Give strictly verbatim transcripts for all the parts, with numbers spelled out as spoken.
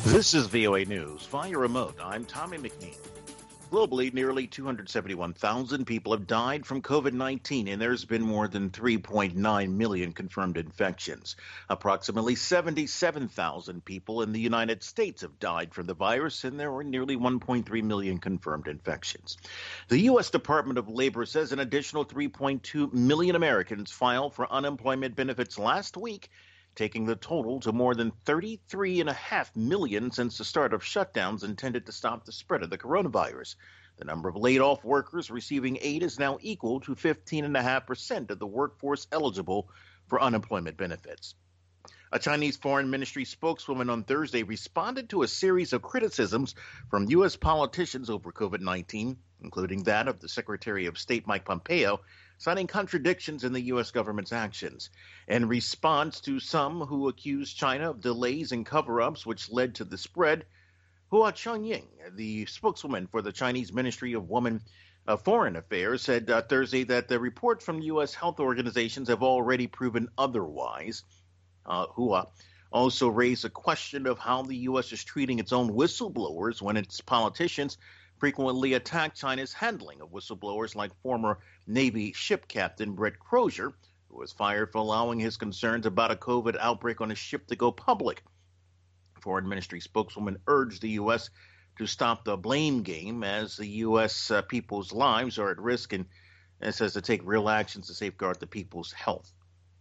This is V O A News via remote. I'm Tommy McNeil. Globally, nearly two hundred seventy-one thousand people have died from COVID nineteen, and there's been more than three point nine million confirmed infections. Approximately seventy-seven thousand people in the United States have died from the virus, and there were nearly one point three million confirmed infections. The U S Department of Labor says an additional three point two million Americans filed for unemployment benefits last week, taking the total to more than thirty-three point five million since the start of shutdowns intended to stop the spread of the coronavirus. The number of laid-off workers receiving aid is now equal to fifteen point five percent of the workforce eligible for unemployment benefits. A Chinese Foreign Ministry spokeswoman on Thursday responded to a series of criticisms from U S politicians over COVID nineteen, including that of the Secretary of State Mike Pompeo, citing contradictions in the U S government's actions. In response to some who accused China of delays and cover-ups which led to the spread, Hua Chunying, the spokeswoman for the Chinese Ministry of Women uh, Foreign Affairs, said uh, Thursday that the reports from U S health organizations have already proven otherwise. Uh, Hua also raised a question of how the U S is treating its own whistleblowers when its politicians frequently attack China's handling of whistleblowers like former Navy ship captain Brett Crozier, who was fired for allowing his concerns about a COVID outbreak on a ship to go public. Foreign Ministry spokeswoman urged the U S to stop the blame game as the U S uh, people's lives are at risk, and, and says to take real actions to safeguard the people's health.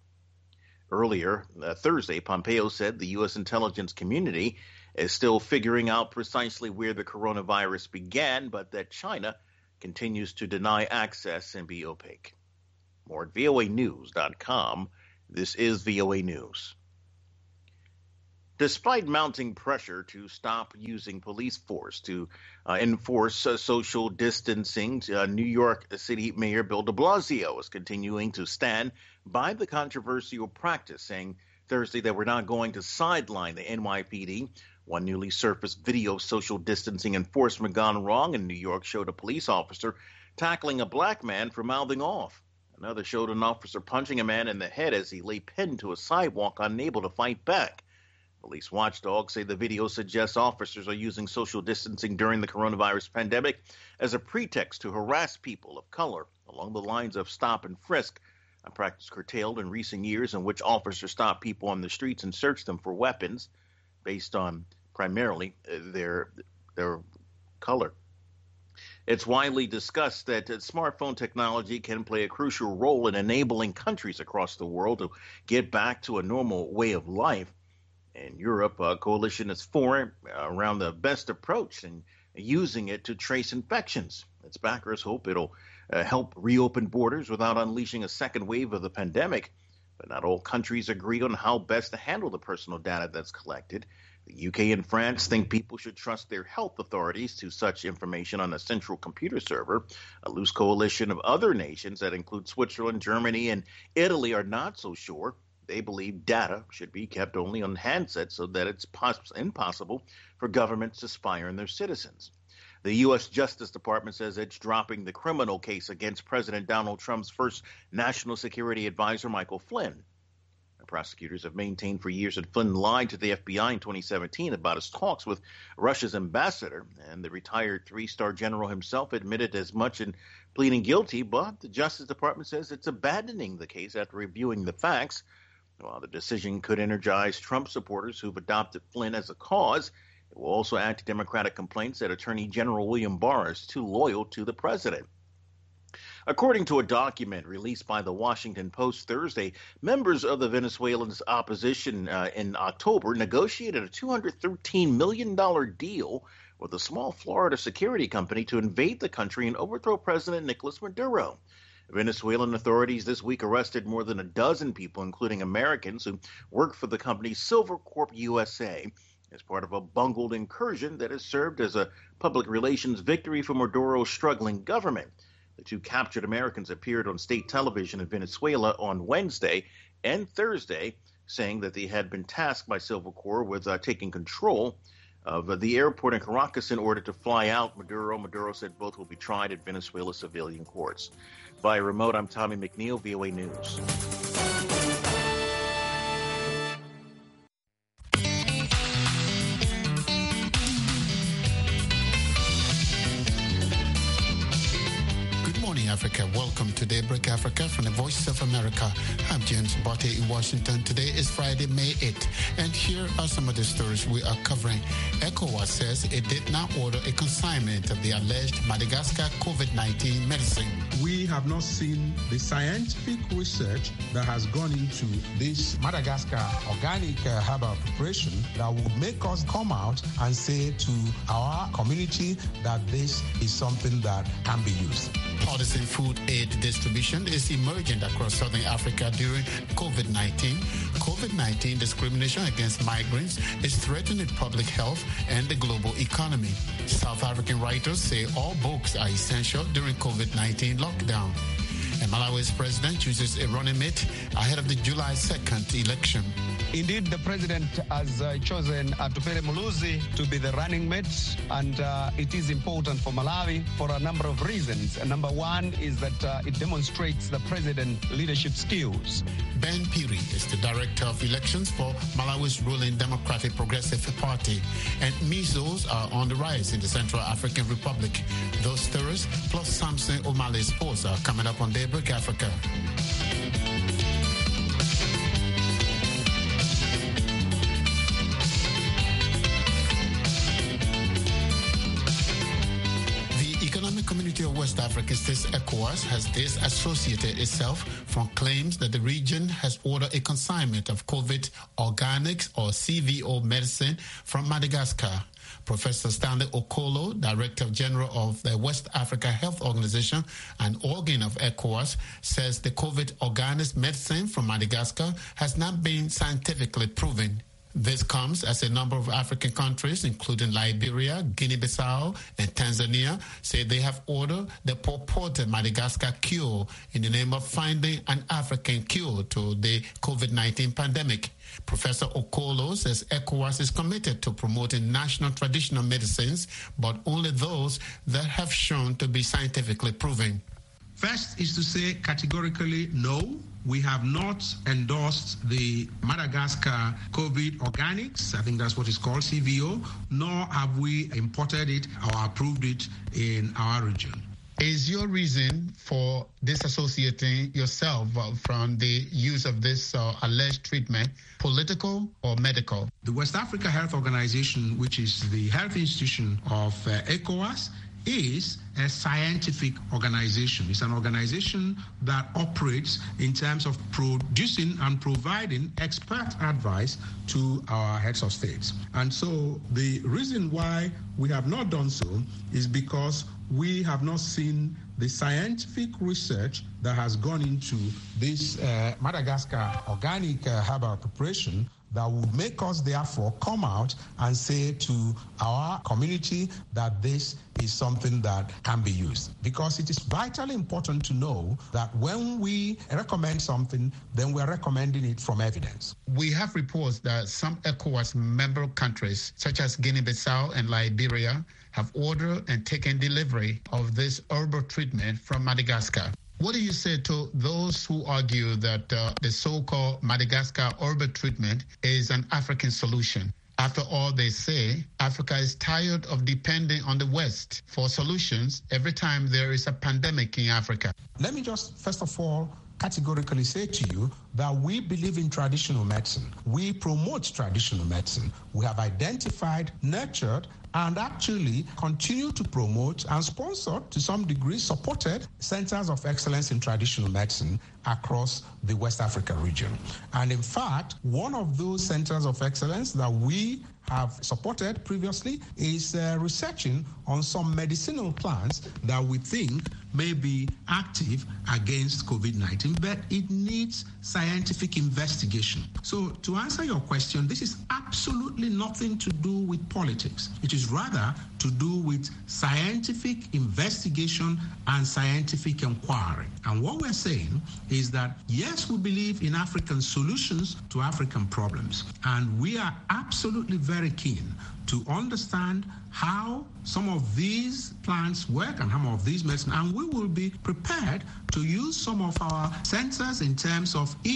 Earlier uh, Thursday, Pompeo said the U S intelligence community is still figuring out precisely where the coronavirus began, but that China continues to deny access and be opaque. More at V O A news dot com. This is V O A News. Despite mounting pressure to stop using police force to uh, enforce uh, social distancing, uh, New York City Mayor Bill de Blasio is continuing to stand by the controversial practice, saying Thursday that we're not going to sideline the N Y P D. One newly surfaced video of social distancing enforcement gone wrong in New York showed a police officer tackling a black man for mouthing off. Another showed an officer punching a man in the head as he lay pinned to a sidewalk, unable to fight back. Police watchdogs say the video suggests officers are using social distancing during the coronavirus pandemic as a pretext to harass people of color along the lines of stop and frisk, a practice curtailed in recent years in which officers stop people on the streets and search them for weapons based on primarily their their color. It's widely discussed that smartphone technology can play a crucial role in enabling countries across the world to get back to a normal way of life. In Europe, a coalition is formed around the best approach and using it to trace infections. Its backers hope it'll uh, help reopen borders without unleashing a second wave of the pandemic. But not all countries agree on how best to handle the personal data that's collected. The U K and France think people should trust their health authorities to such information on a central computer server. A loose coalition of other nations that include Switzerland, Germany, and Italy are not so sure. They believe data should be kept only on handsets so that it's pos- impossible for governments to spy on their citizens. The U S Justice Department says it's dropping the criminal case against President Donald Trump's first national security advisor, Michael Flynn. The prosecutors have maintained for years that Flynn lied to the F B I in twenty seventeen about his talks with Russia's ambassador, and the retired three-star general himself admitted as much in pleading guilty, but the Justice Department says it's abandoning the case after reviewing the facts. While the decision could energize Trump supporters who've adopted Flynn as a cause, it will also add to Democratic complaints that Attorney General William Barr is too loyal to the president. According to a document released by the Washington Post Thursday, members of the Venezuelan opposition uh, in October negotiated a two hundred thirteen million dollars deal with a small Florida security company to invade the country and overthrow President Nicolas Maduro. Venezuelan authorities this week arrested more than a dozen people, including Americans, who work for the company Silvercorp U S A as part of a bungled incursion that has served as a public relations victory for Maduro's struggling government. The two captured Americans appeared on state television in Venezuela on Wednesday and Thursday, saying that they had been tasked by Silvercorp with uh, taking control of uh, the airport in Caracas in order to fly out Maduro. Maduro said both will be tried at Venezuela civilian courts. By remote, I'm Tommy McNeil, V O A News. Africa. Welcome to Daybreak Africa from the Voice of America. I'm James Botte in Washington. Today is Friday, May eighth, and here are some of the stories we are covering. ECOWAS says it did not order a consignment of the alleged Madagascar COVID nineteen medicine. We have not seen the scientific research that has gone into this Madagascar organic uh, herbal preparation that would make us come out and say to our community that this is something that can be used. Partisan food aid distribution is emerging across Southern Africa during COVID nineteen. COVID nineteen discrimination against migrants is threatening public health and the global economy. South African writers say all books are essential during COVID nineteen lockdown. And Malawi's president chooses a running mate ahead of the July second election. Indeed, the president has uh, chosen uh, Tupele Muluzi to be the running mate, and uh, it is important for Malawi for a number of reasons. And number one is that uh, it demonstrates the president's leadership skills. Ben Piri is the director of elections for Malawi's ruling Democratic Progressive Party. And measles are on the rise in the Central African Republic. Those stories, plus Samson O'Malley's sports, are coming up on Daybreak Africa. Community of West African States, ECOWAS, has disassociated itself from claims that the region has ordered a consignment of COVID organics or C V O medicine from Madagascar. Professor Stanley Okolo, Director General of the West Africa Health Organization and organ of ECOWAS, says the COVID organic medicine from Madagascar has not been scientifically proven. This comes as a number of African countries, including Liberia, Guinea-Bissau, and Tanzania, say they have ordered the purported Madagascar cure in the name of finding an African cure to the COVID nineteen pandemic. Professor Okolo says ECOWAS is committed to promoting national traditional medicines, but only those that have shown to be scientifically proven. First is to say categorically no. We have not endorsed the Madagascar COVID organics. I think that's what it's called, C V O, nor have we imported it or approved it in our region. Is your reason for disassociating yourself from the use of this uh, alleged treatment political or medical? The West Africa Health Organization, which is the health institution of uh, ECOWAS, is a scientific organization. It's an organization that operates in terms of producing and providing expert advice to our heads of states. And so the reason why we have not done so is because we have not seen the scientific research that has gone into this uh, Madagascar organic uh, herbal preparation that would make us therefore come out and say to our community that this is something that can be used. Because it is vitally important to know that when we recommend something, then we're recommending it from evidence. We have reports that some ECOWAS member countries, such as Guinea-Bissau and Liberia, have ordered and taken delivery of this herbal treatment from Madagascar. What do you say to those who argue that uh, the so-called Madagascar herbal treatment is an African solution? After all, they say Africa is tired of depending on the West for solutions every time there is a pandemic in Africa. Let me just, first of all, categorically say to you that we believe in traditional medicine. We promote traditional medicine. We have identified, nurtured, and actually continue to promote and sponsor, to some degree, supported centers of excellence in traditional medicine across the West Africa region. And in fact, one of those centers of excellence that we have supported previously is uh, researching on some medicinal plants that we think may be active against COVID nineteen, but it needs scientific investigation. So to answer your question, this is absolutely nothing to do with politics. It is rather to do with scientific investigation and scientific inquiry. And what we're saying is that, yes, we believe in African solutions to African problems, and we are absolutely very keen to understand how some of these plants work and how of these medicines, and we will be prepared to use some of our centers in terms of if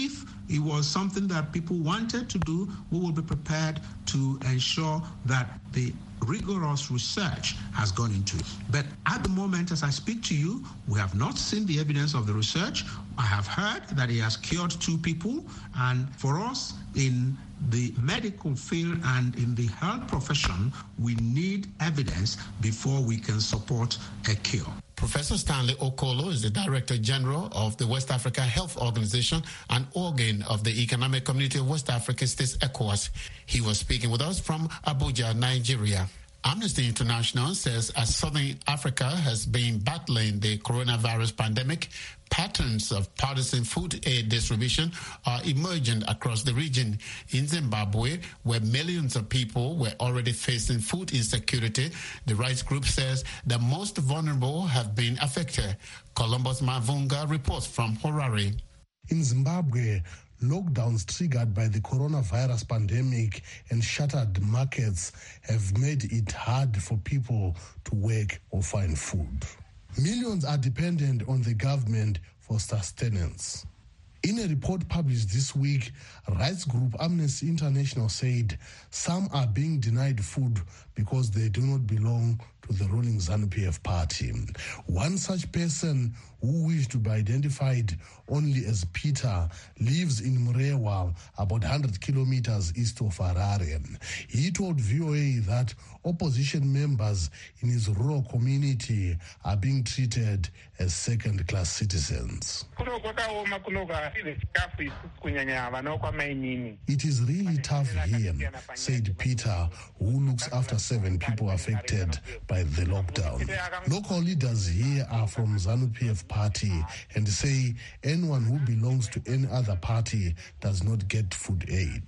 it was something that people wanted to do, we will be prepared to ensure that the rigorous research has gone into it. But at the moment, as I speak to you, we have not seen the evidence of the research. I have heard that he has cured two people, and for us in the medical field and in the health profession, we need evidence before we can support a cure. Professor Stanley Okolo is the Director General of the West Africa Health Organization, an organ of the Economic Community of West African States, ECOWAS. He was speaking with us from Abuja, Nigeria. Amnesty International says as Southern Africa has been battling the coronavirus pandemic, patterns of partisan food aid distribution are emerging across the region. In Zimbabwe, where millions of people were already facing food insecurity, the rights group says the most vulnerable have been affected. Columbus Mavunga reports from Harare. In Zimbabwe, lockdowns triggered by the coronavirus pandemic and shuttered markets have made it hard for people to work or find food. Millions are dependent on the government for sustenance. In a report published this week, rights group Amnesty International said some are being denied food because they do not belong to the ruling ZANU P F party. One such person, who wished to be identified only as Peter, lives in Murewa, about one hundred kilometers east of Harare. He told V O A that opposition members in his rural community are being treated as second-class citizens. It is really tough here, said Peter, who looks after seven people affected by the lockdown. Local leaders here are from ZANU P F party and say anyone who belongs to any other party does not get food aid.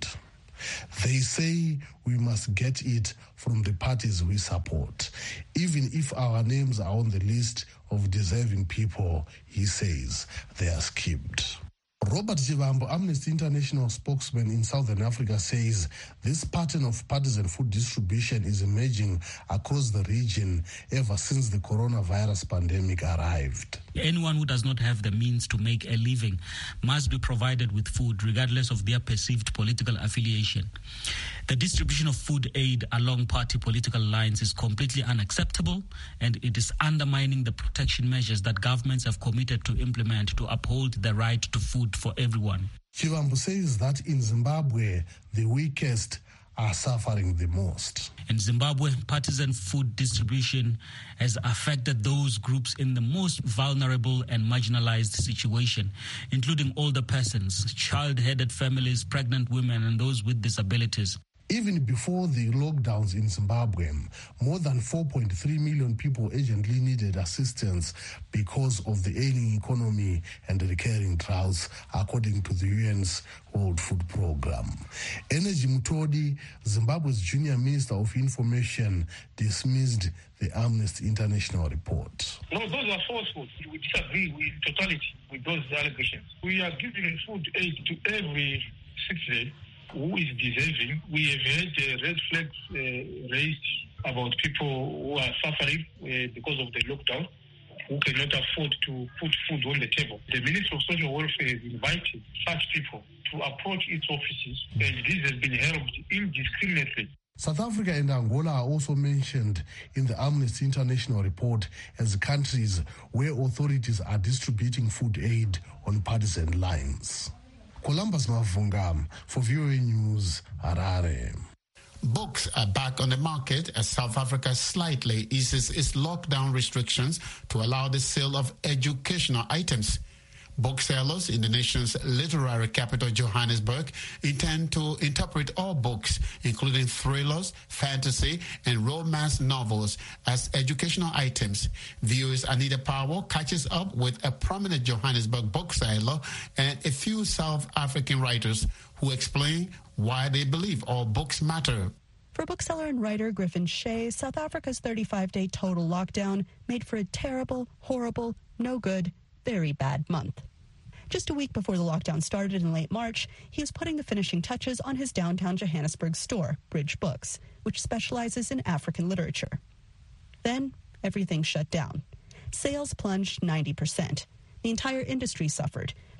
They say we must get it from the parties we support, even if our names are on the list of deserving people, he says, they are skipped. Robert Chivambo, Amnesty International spokesman in Southern Africa, says this pattern of partisan food distribution is emerging across the region ever since the coronavirus pandemic arrived. Anyone who does not have the means to make a living must be provided with food, regardless of their perceived political affiliation. The distribution of food aid along party political lines is completely unacceptable, and it is undermining the protection measures that governments have committed to implement to uphold the right to food for everyone. Chivambo says that in Zimbabwe, the weakest are suffering the most. In Zimbabwe, partisan food distribution has affected those groups in the most vulnerable and marginalized situation, including older persons, child-headed families, pregnant women, and those with disabilities. Even before the lockdowns in Zimbabwe, more than four point three million people urgently needed assistance because of the ailing economy and recurring droughts, according to the U N's World Food Programme. Energy Mutodi, Zimbabwe's junior minister of information, dismissed the Amnesty International report. No, those are falsehoods. We disagree with totality with those allegations. We are giving food aid to every citizen who is deserving. We have had uh, red flags uh, raised about people who are suffering uh, because of the lockdown, who cannot afford to put food on the table. The Ministry of Social Welfare has invited such people to approach its offices, and this has been held indiscriminately. South Africa and Angola are also mentioned in the Amnesty International report as countries where authorities are distributing food aid on partisan lines. Columbus Mavunga for V O A News, Harare. Books are back on the market as South Africa slightly eases its lockdown restrictions to allow the sale of educational items. Booksellers in the nation's literary capital, Johannesburg, intend to interpret all books, including thrillers, fantasy, and romance novels, as educational items. V O A's Anita Powell catches up with a prominent Johannesburg bookseller and a few South African writers who explain why they believe all books matter. For bookseller and writer Griffin Shea, South Africa's thirty-five day total lockdown made for a terrible, horrible, no good, very bad month. Just a week before the lockdown started in late March, he was putting the finishing touches on his downtown Johannesburg store, Bridge Books, which specializes in African literature. Then, everything shut down. Sales plunged ninety percent. The entire industry suffered.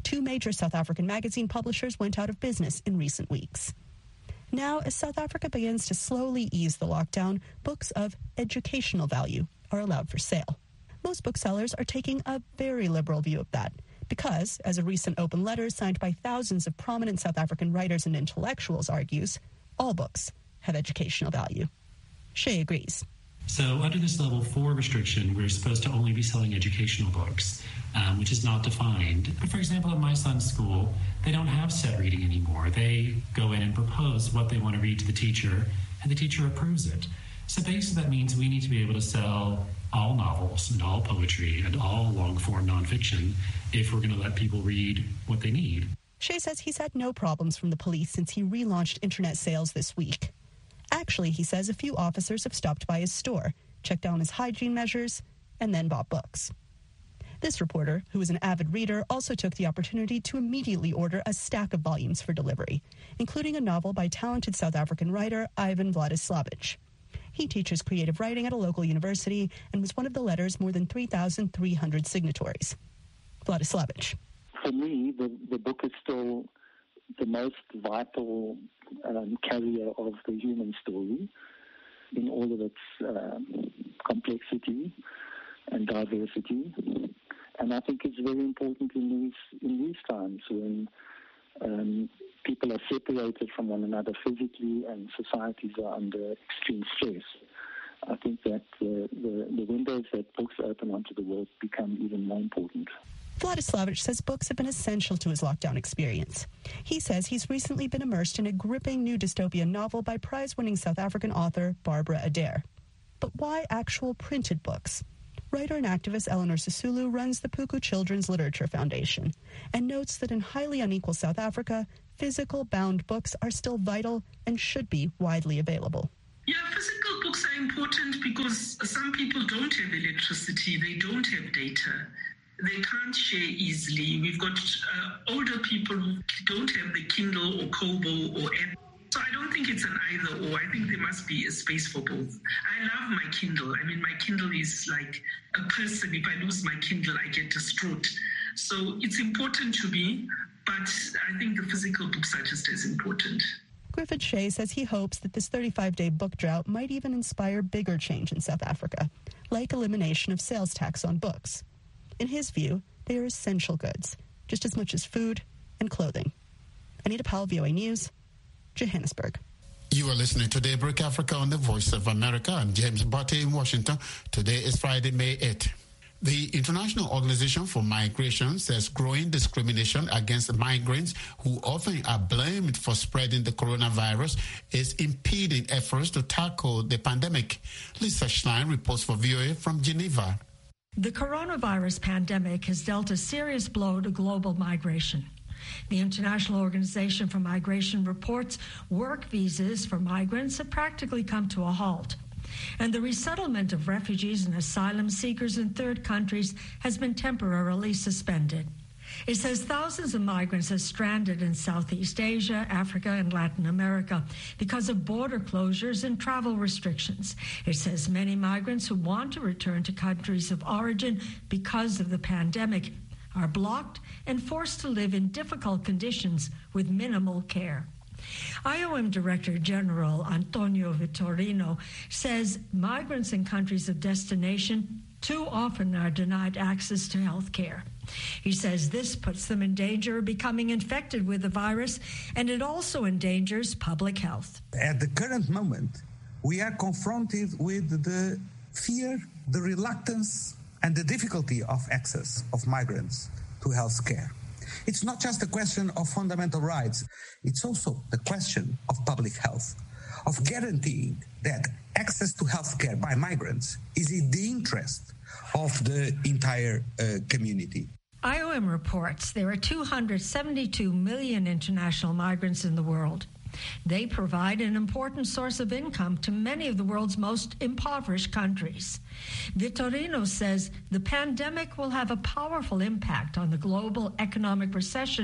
Two major South African magazine publishers went out of business in recent weeks. Now, as South Africa begins to slowly ease the lockdown, books of educational value are allowed for sale. Most booksellers are taking a very liberal view of that because, as a recent open letter signed by thousands of prominent South African writers and intellectuals argues, all books have educational value. Shay agrees. So under this level four restriction, we're supposed to only be selling educational books, um, which is not defined. But for example, at my son's school, they don't have set reading anymore. They go in and propose what they want to read to the teacher, and the teacher approves it. So basically that means we need to be able to sell all novels and all poetry and all long-form nonfiction if we're going to let people read what they need. Shay says he's had no problems from the police since he relaunched internet sales this week. Actually, he says a few officers have stopped by his store, checked down his hygiene measures, and then bought books. This reporter, who is an avid reader, also took the opportunity to immediately order a stack of volumes for delivery, including a novel by talented South African writer Ivan Vladislavich. He teaches creative writing at a local university and was one of the letter's more than three thousand three hundred signatories. Vladislavich. For me, the, the book is still the most vital um, carrier of the human story in all of its um, complexity and diversity. And I think it's very important in these in these times when um, people are separated from one another physically and societies are under extreme stress. I think that uh, the, the windows that books open onto the world become even more important. Vladislavich says books have been essential to his lockdown experience. He says he's recently been immersed in a gripping new dystopian novel by prize-winning South African author Barbara Adair. But why actual printed books? Writer and activist Eleanor Sisulu runs the Puku Children's Literature Foundation and notes that in highly unequal South Africa, physical bound books are still vital and should be widely available. Yeah, physical books are important because some people don't have electricity, they don't have data. They can't share easily. We've got uh, older people who don't have the Kindle or Kobo or app. So I don't think it's an either or. I think there must be a space for both. I love my Kindle. I mean, my Kindle is like a person. If I lose my Kindle, I get distraught. So it's important to me, but I think the physical books are just as important. Griffith Shay says he hopes that this thirty-five day book drought might even inspire bigger change in South Africa, like elimination of sales tax on books. In his view, they are essential goods, just as much as food and clothing. Anita Powell, V O A News, Johannesburg. You are listening to Daybreak Africa on the Voice of America. I'm James Barty in Washington. Today is Friday, May eighth. The International Organization for Migration says growing discrimination against migrants who often are blamed for spreading the coronavirus is impeding efforts to tackle the pandemic. Lisa Schlein reports for V O A from Geneva. The coronavirus pandemic has dealt a serious blow to global migration. The International Organization for Migration reports work visas for migrants have practically come to a halt, and the resettlement of refugees and asylum seekers in third countries has been temporarily suspended. It says thousands of migrants are stranded in Southeast Asia, Africa, and Latin America because of border closures and travel restrictions. It says many migrants who want to return to countries of origin because of the pandemic are blocked and forced to live in difficult conditions with minimal care. I O M Director General Antonio Vitorino says migrants in countries of destination too often are denied access to health care. He says this puts them in danger of becoming infected with the virus, and it also endangers public health. At the current moment, we are confronted with the fear, the reluctance, and the difficulty of access of migrants to health care. It's not just a question of fundamental rights, it's also the question of public health, of guaranteeing that access to health care by migrants is in the interest of the entire uh, community. I O M reports there are two hundred seventy-two million international migrants in the world. They provide an important source of income to many of the world's most impoverished countries. Vitorino says the pandemic will have a powerful impact on the global economic recession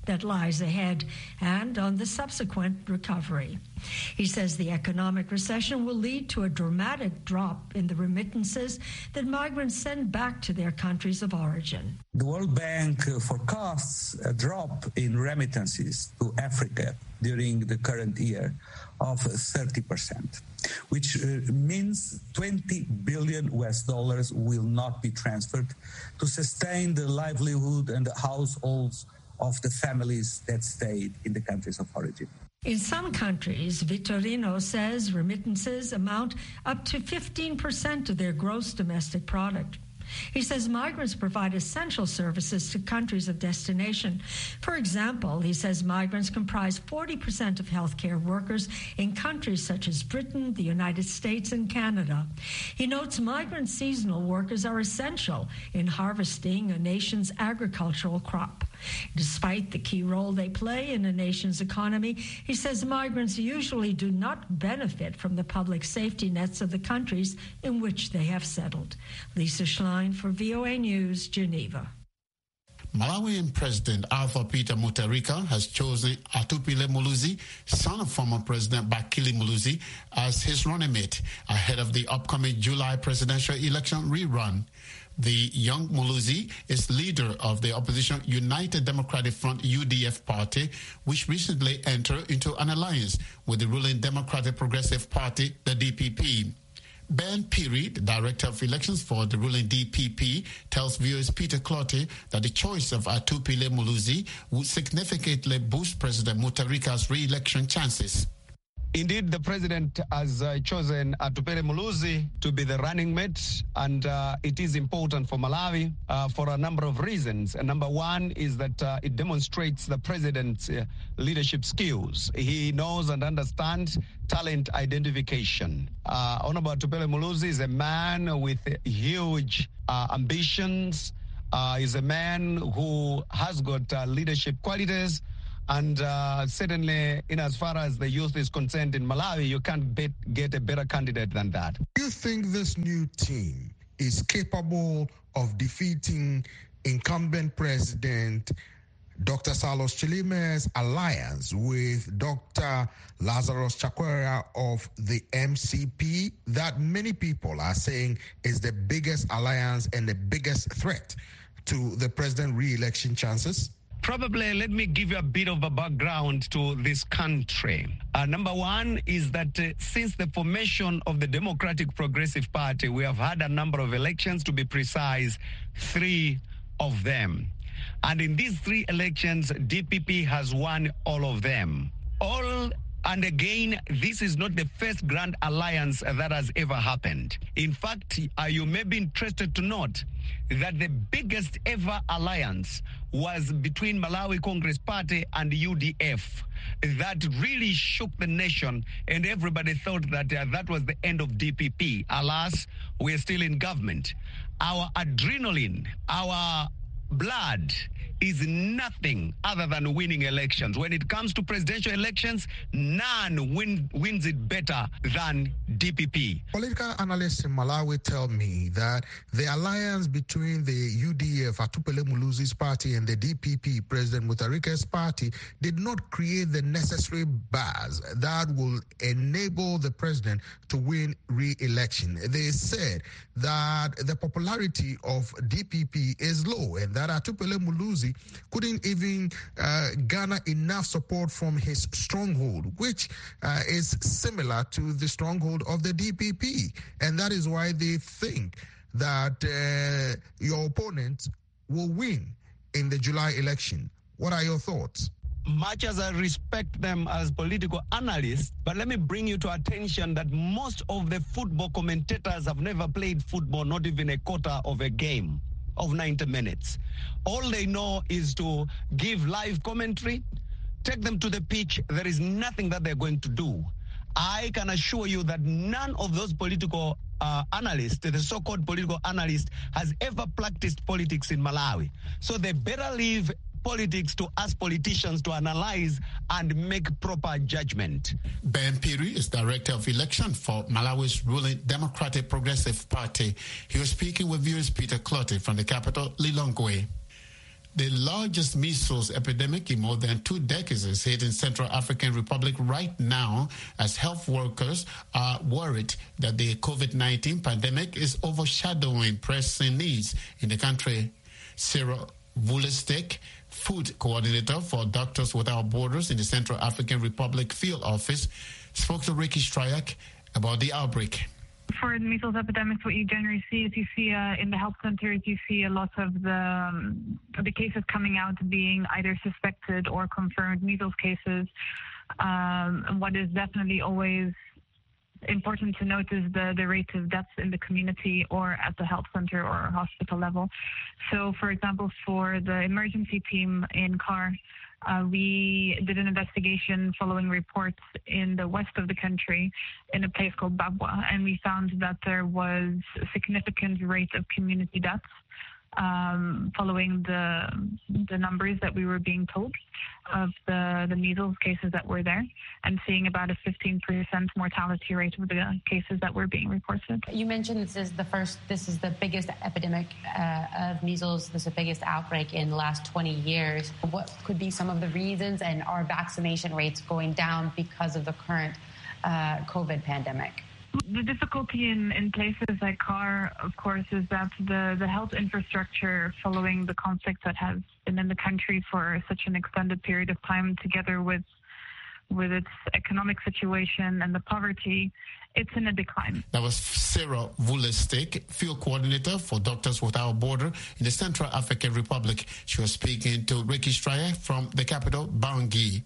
that lies ahead and on the subsequent recovery. He says the economic recession will lead to a dramatic drop in the remittances that migrants send back to their countries of origin. The World Bank forecasts a drop in remittances to Africa during the current year of thirty percent, which uh, means twenty billion U S dollars will not be transferred to sustain the livelihood and the households of the families that stayed in the countries of origin. In some countries, Vitorino says remittances amount up to fifteen percent of their gross domestic product. He says migrants provide essential services to countries of destination. For example, he says migrants comprise forty percent of healthcare workers in countries such as Britain, the United States, and Canada. He notes migrant seasonal workers are essential in harvesting a nation's agricultural crop. Despite the key role they play in a nation's economy, he says migrants usually do not benefit from the public safety nets of the countries in which they have settled. Lisa Schlein for V O A News, Geneva. Malawian President Arthur Peter Mutharika has chosen Atupile Muluzi, son of former President Bakili Muluzi, as his running mate ahead of the upcoming July presidential election rerun. The young Muluzi is leader of the opposition United Democratic Front U D F party, which recently entered into an alliance with the ruling Democratic Progressive Party, the D P P. Ben Piri, the Director of Elections for the ruling D P P, tells viewers Peter Clottey that the choice of Atupile Muluzi would significantly boost President Mutharika's re-election chances. Indeed, the president has uh, chosen Atupile Muluzi to be the running mate, and uh, it is important for Malawi uh, for a number of reasons. And number one is that uh, it demonstrates the president's uh, leadership skills. He knows and understands talent identification. Uh, Honorable Atupile Muluzi is a man with huge uh, ambitions. Uh, he's a man who has got uh, leadership qualities. And uh, certainly, in as far as the youth is concerned in Malawi, you can't bet, get a better candidate than that. Do you think this new team is capable of defeating incumbent president Doctor Saulos Chilime's alliance with Doctor Lazarus Chakwera of the M C P, that many people are saying is the biggest alliance and the biggest threat to the president re-election chances? Probably let me give you a bit of a background to this country. Uh, number one is that uh, since the formation of the Democratic Progressive Party, we have had a number of elections, to be precise, three of them. And in these three elections, D P P has won all of them. All And again, this is not the first grand alliance that has ever happened. In fact, uh, you may be interested to note that the biggest ever alliance was between Malawi Congress Party and U D F. That really shook the nation, and everybody thought that uh, that was the end of D P P. Alas, we're still in government. Our adrenaline, our blood is nothing other than winning elections. When it comes to presidential elections, none win, wins it better than D P P. Political analysts in Malawi tell me that the alliance between the U D F, Atupile Muluzi's party, and the D P P, President Mutharika's party, did not create the necessary buzz that will enable the president to win re-election. They said that the popularity of D P P is low and that Atupile Muluzi couldn't even uh, garner enough support from his stronghold, which uh, is similar to the stronghold of the D P P. And that is why they think that uh, your opponent will win in the July election. What are your thoughts? Much as I respect them as political analysts, but let me bring you to attention that most of the football commentators have never played football, not even a quarter of a game of ninety minutes. All they know is to give live commentary, take them to the pitch. There is nothing that they're going to do. I can assure you that none of those political uh, analysts, the so-called political analyst, has ever practiced politics in Malawi. So they better leave politics to us politicians to analyze and make proper judgment. Ben Piri is Director of Election for Malawi's ruling Democratic Progressive Party. He was speaking with viewers Peter Clottey from the capital, Lilongwe. The largest measles epidemic in more than two decades is hitting Central African Republic right now, as health workers are worried that the COVID nineteen pandemic is overshadowing pressing needs in the country. Cyril Vulistic, food coordinator for Doctors Without Borders in the Central African Republic field office, spoke to Ricky Stryak about the outbreak. For the measles epidemics, what you generally see is you see uh, in the health centers, you see a lot of the um, the cases coming out being either suspected or confirmed measles cases. Um, and what is definitely always important to note is the, the rate of deaths in the community or at the health center or hospital level. So, for example, for the emergency team in C A R, Uh, we did an investigation following reports in the west of the country in a place called Babwa, and we found that there was a significant rate of community deaths um, following the the numbers that we were being told of the, the measles cases that were there, and seeing about a fifteen percent mortality rate of the cases that were being reported. You mentioned this is the first, this is the biggest epidemic uh, of measles, this is the biggest outbreak in the last twenty years. What could be some of the reasons, and are vaccination rates going down because of the current uh, COVID pandemic? The difficulty in, in places like C A R, of course, is that the, the health infrastructure following the conflict that has been in the country for such an extended period of time, together with with its economic situation and the poverty, it's in a decline. That was Cyril Vulistic, field coordinator for Doctors Without Borders in the Central African Republic. She was speaking to Ricky Stryer from the capital, Bangui.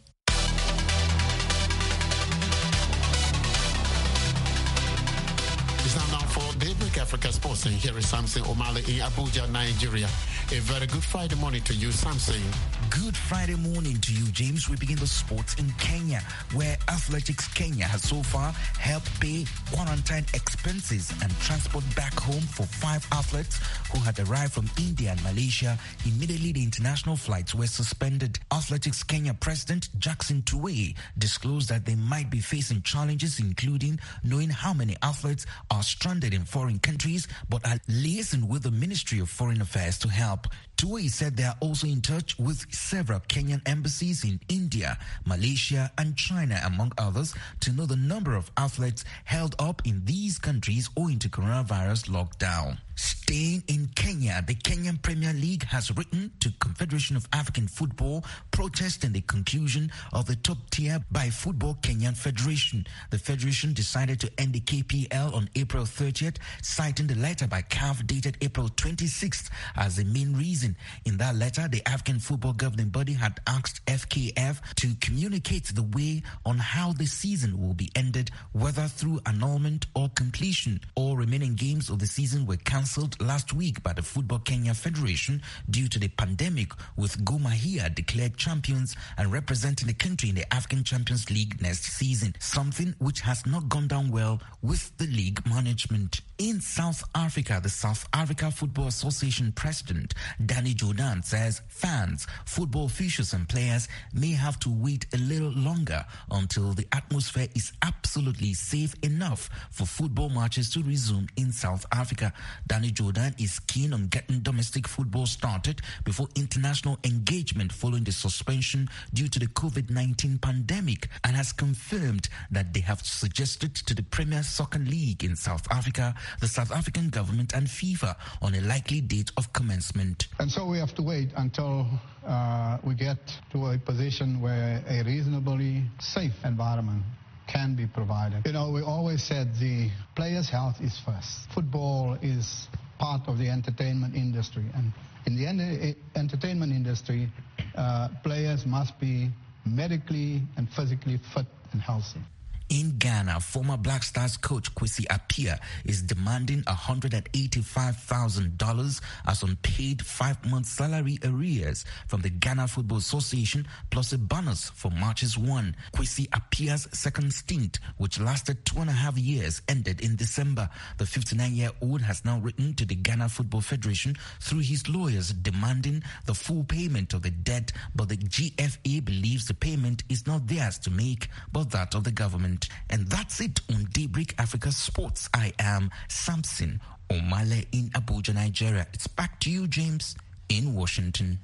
It's now now for Daybreak Africa Sports, and here is Samson Omale in Abuja, Nigeria. A very good Friday morning to you, Samson. Good Friday morning to you, James. We begin the sports in Kenya, where Athletics Kenya has so far helped pay quarantine expenses and transport back home for five athletes who had arrived from India and Malaysia. Immediately, the international flights were suspended. Athletics Kenya President Jackson Tuwei disclosed that they might be facing challenges, including knowing how many athletes are stranded in foreign countries, but are liaising with the Ministry of Foreign Affairs to help. Tuwei said they are also in touch with several Kenyan embassies in India, Malaysia, and China, among others, to know the number of athletes held up in these countries owing to coronavirus lockdown. Staying in Kenya, the Kenyan Premier League has written to Confederation of African Football protesting the conclusion of the top tier by Football Kenyan Federation. The federation decided to end the K P L on April thirtieth, citing the letter by C A F dated April twenty-sixth as the main reason. In that letter, the African Football Governing Body had asked F K F to communicate the way on how the season will be ended, whether through annulment or completion. All remaining games of the season were cancelled last week by the Football Kenya Federation due to the pandemic, with Gor Mahia declared champions and representing the country in the African Champions League next season, something which has not gone down well with the league management. In South Africa, the South Africa Football Association President Danny Jordan says fans, football officials and players may have to wait a little longer until the atmosphere is absolutely safe enough for football matches to resume in South Africa. Danny Jordan is keen on getting domestic football started before international engagement following the suspension due to the COVID nineteen pandemic, and has confirmed that they have suggested to the Premier Soccer League in South Africa, the South African government and FIFA on a likely date of commencement. And so we have to wait until uh, we get to a position where a reasonably safe environment can be provided. You know, we always said the players' health is first. Football is part of the entertainment industry, and in the en- entertainment industry, uh, players must be medically and physically fit and healthy. In Ghana, former Black Stars coach Kwesi Appiah is demanding one hundred eighty-five thousand dollars as unpaid five-month salary arrears from the Ghana Football Association, plus a bonus for matches won. Kwesi Appiah's second stint, which lasted two and a half years, ended in December. The fifty-nine-year-old has now written to the Ghana Football Federation through his lawyers demanding the full payment of the debt, but the G F A believes the payment is not theirs to make, but that of the government. And that's it on Daybreak Africa Sports. I am Samson Omale in Abuja, Nigeria. It's back to you, James, in Washington.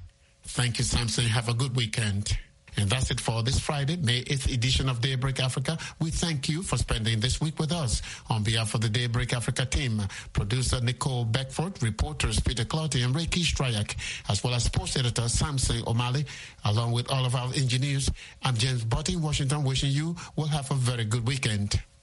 Thank you, Samson. Have a good weekend. And that's it for this Friday, May eighth edition of Daybreak Africa. We thank you for spending this week with us. On behalf of the Daybreak Africa team, producer Nicole Beckford, reporters Peter Clotty and Reiki Strayak, as well as sports editor Samson O'Malley, along with all of our engineers, I'm James Butty in Washington, wishing you will have a very good weekend.